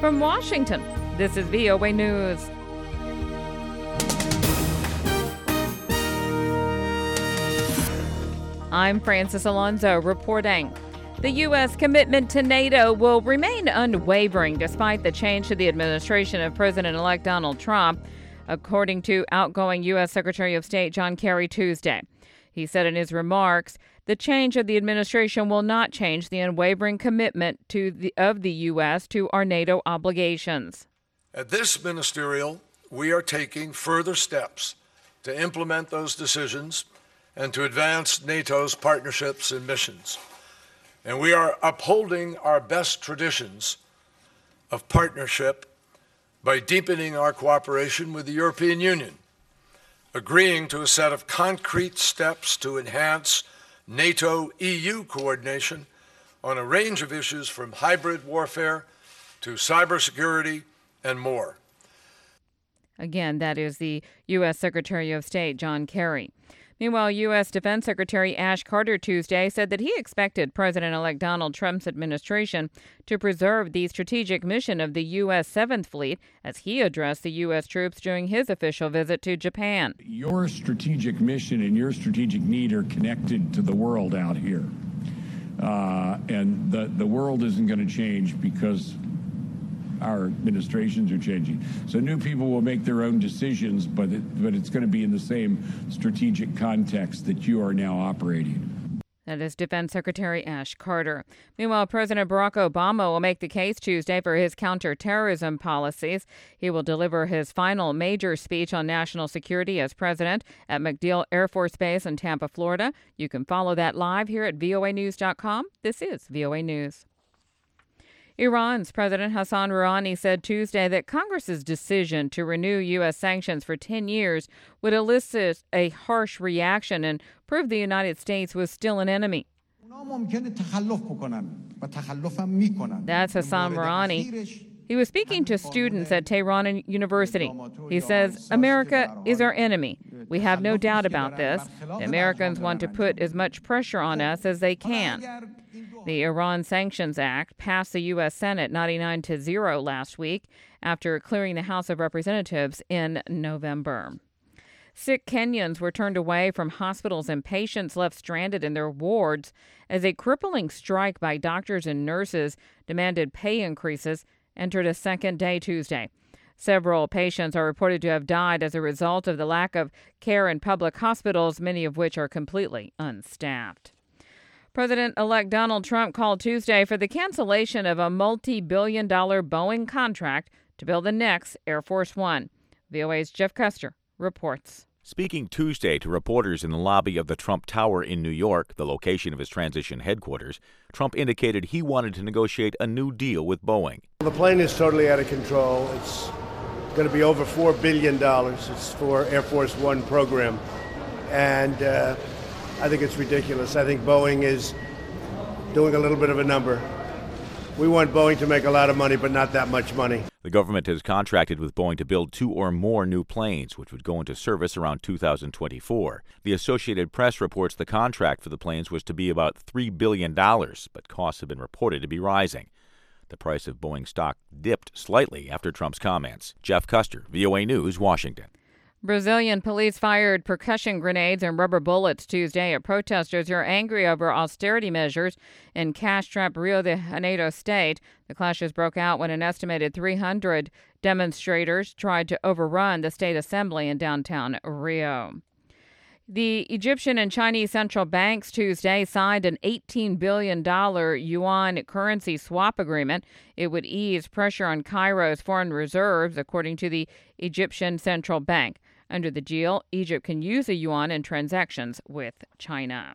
From Washington, this is VOA News. I'm Francis Alonso reporting. The U.S. commitment to NATO will remain unwavering despite the change to the administration of President-elect Donald Trump, according to outgoing U.S. Secretary of State John Kerry Tuesday. He said in his remarks, the change of the administration will not change the unwavering commitment of the U.S. to our NATO obligations. At this ministerial, we are taking further steps to implement those decisions and to advance NATO's partnerships and missions. And we are upholding our best traditions of partnership by deepening our cooperation with the European Union, agreeing to a set of concrete steps to enhance NATO-EU coordination on a range of issues from hybrid warfare to cybersecurity and more. Again, that is the U.S. Secretary of State John Kerry. Meanwhile, U.S. Defense Secretary Ash Carter Tuesday said that he expected President-elect Donald Trump's administration to preserve the strategic mission of the U.S. 7th Fleet as he addressed the U.S. troops during his official visit to Japan. Your strategic mission and your strategic need are connected to the world out here. And the world isn't going to change because our administrations are changing. So new people will make their own decisions, but it's going to be in the same strategic context that you are now operating. That is Defense Secretary Ash Carter. Meanwhile, President Barack Obama will make the case Tuesday for his counterterrorism policies. He will deliver his final major speech on national security as president at MacDill Air Force Base in Tampa, Florida. You can follow that live here at voanews.com. This is VOA News. Iran's President Hassan Rouhani said Tuesday that Congress's decision to renew U.S. sanctions for 10 years would elicit a harsh reaction and prove the United States was still an enemy. That's Hassan Rouhani. He was speaking to students at Tehran University. He says, America is our enemy. We have no doubt about this. The Americans want to put as much pressure on us as they can. The Iran Sanctions Act passed the U.S. Senate 99-0 last week after clearing the House of Representatives in November. Sick Kenyans were turned away from hospitals and patients left stranded in their wards as a crippling strike by doctors and nurses demanded pay increases entered a second day Tuesday. Several patients are reported to have died as a result of the lack of care in public hospitals, many of which are completely unstaffed. President-elect Donald Trump called Tuesday for the cancellation of a multi-billion-dollar Boeing contract to build the next Air Force One. VOA's Jeff Custer reports. Speaking Tuesday to reporters in the lobby of the Trump Tower in New York, the location of his transition headquarters, Trump indicated he wanted to negotiate a new deal with Boeing. The plane is totally out of control. It's going to be over $4 billion. It's for Air Force One program. And I think it's ridiculous. I think Boeing is doing a little bit of a number. We want Boeing to make a lot of money, but not that much money. The government has contracted with Boeing to build 2 or more new planes, which would go into service around 2024. The Associated Press reports the contract for the planes was to be about $3 billion, but costs have been reported to be rising. The price of Boeing stock dipped slightly after Trump's comments. Jeff Custer, VOA News, Washington. Brazilian police fired percussion grenades and rubber bullets Tuesday at protesters who are angry over austerity measures in cash-strapped Rio de Janeiro state. The clashes broke out when an estimated 300 demonstrators tried to overrun the state assembly in downtown Rio. The Egyptian and Chinese central banks Tuesday signed an $18 billion yuan currency swap agreement. It would ease pressure on Cairo's foreign reserves, according to the Egyptian central bank. Under the deal, Egypt can use the yuan in transactions with China.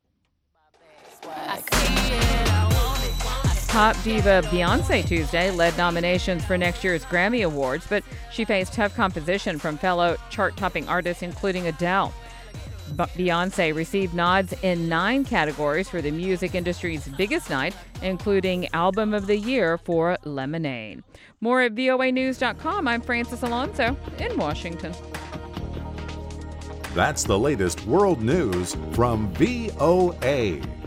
Pop diva Beyoncé Tuesday led nominations for next year's Grammy Awards, but she faced tough competition from fellow chart-topping artists, including Adele. Beyoncé received nods in 9 categories for the music industry's biggest night, including Album of the Year for Lemonade. More at voanews.com. I'm Francis Alonso in Washington. That's the latest world news from VOA.